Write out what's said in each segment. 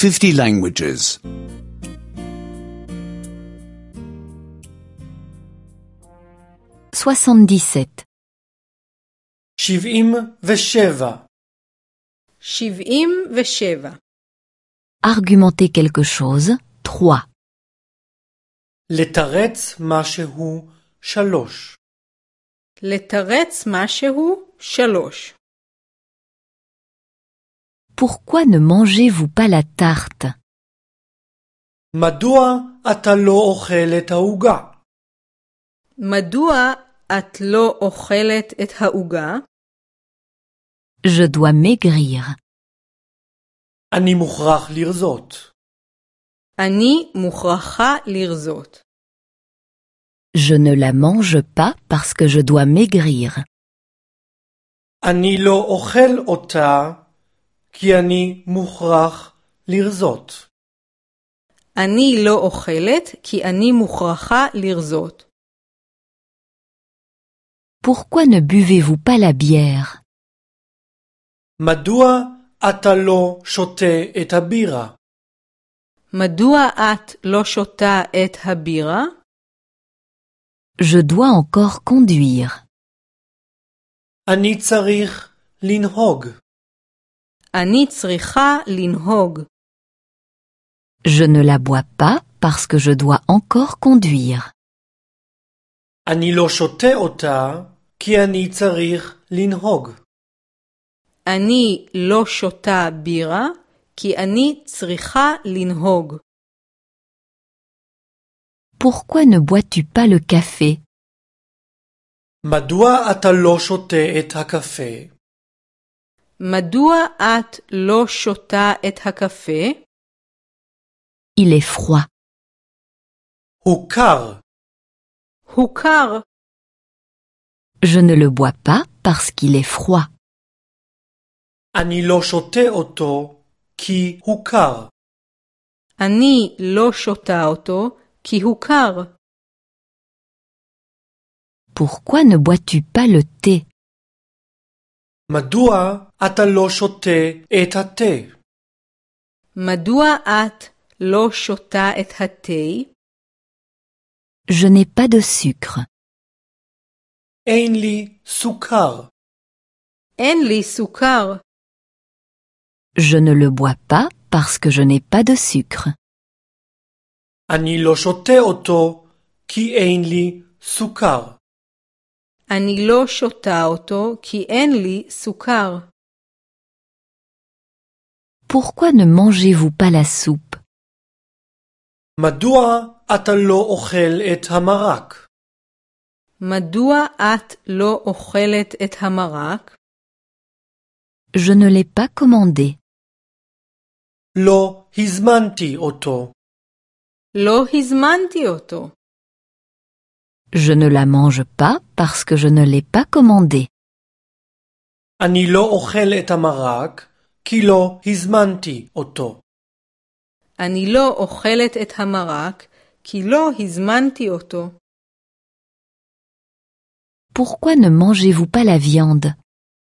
50 languages. 77. 77. 77. Argumenter quelque chose. 3. לתרץ משהו 3. לתרץ משהו 3. Pourquoi ne mangez-vous pas la tarte? מדוע אתה לא אוכל את העוגה? מדוע את לא אוכלת את העוגה? Je dois maigrir. אני מוכרח לרזות. אני מוכרחה לרזות. Je ne la mange pas parce que je dois maigrir. אני לא אוכל אותה כי אני מוכרח לרזות. אני לא אוכלת כי אני מוכרחה לרזות. Pourquoi ne buvez-vous pas la bière? מדוע אתה לא שותה את הבירה? מדוע את לא שותה את הבירה? Je dois encore conduire. אני צריך לנהוג. אני צריכה לנהוג. Je ne la bois pas parce que je dois encore conduire. אני לא שותה אותה כי אני צריך לנהוג. אני לא שותה בירה כי אני צריכה לנהוג. Pourquoi ne bois-tu pas le café? מדוע אתה לא שותה את הקפה? מדוע את לא שותה את הקפה? Il est froid. הוא קר. הוא קר. Je ne le bois pas parce qu'il est froid. אני לא שותה אותו כי הוא קר. אני לא שותה אותו כי הוא קר. Pourquoi ne bois-tu pas le thé? מדוע אתה לא שותה את התה? מדוע את לא שותה את התה? Je n'ai pas de sucre. אין לי סוכר. אין לי סוכר. Je ne le bois pas parce que je n'ai pas de sucre. אני לא שותה אותו כי אין לי סוכר. אני לא שותה אותו כי אין לי סוכר. Pourquoi ne mangez-vous pas la soupe? מדוע אתה לא אוכל את המרק? מדוע את לא אוכלת את המרק? Je ne l'ai pas commandé. לא הזמנתי אותו. לא הזמנתי אותו. Je ne la mange pas parce que je ne l'ai pas commandé. אני לא אוכל את המרק כי לא הזמנתי אותו. אני לא אוכלת את המרק כי לא הזמנתי אותו. Pourquoi ne mangez-vous pas la viande?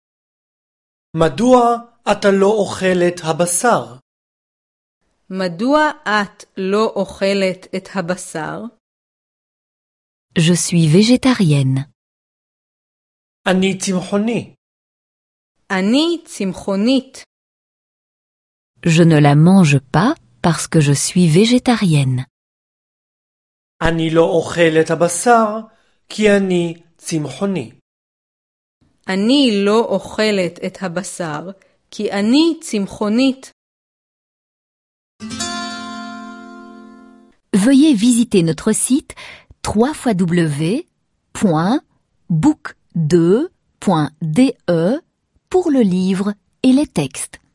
מדוע אתה לא אוכל את הבשר? מדוע את לא אוכלת את הבשר? Je suis végétarienne. אני צמחוני. אני צמחונית. Je ne la mange pas parce que je suis végétarienne. אני לא אוכל את הבשר כי אני צמחוני. אני לא אוכלת את הבשר כי אני צמחונית. Veuillez visiter notre site www.book2.de pour le livre et les textes.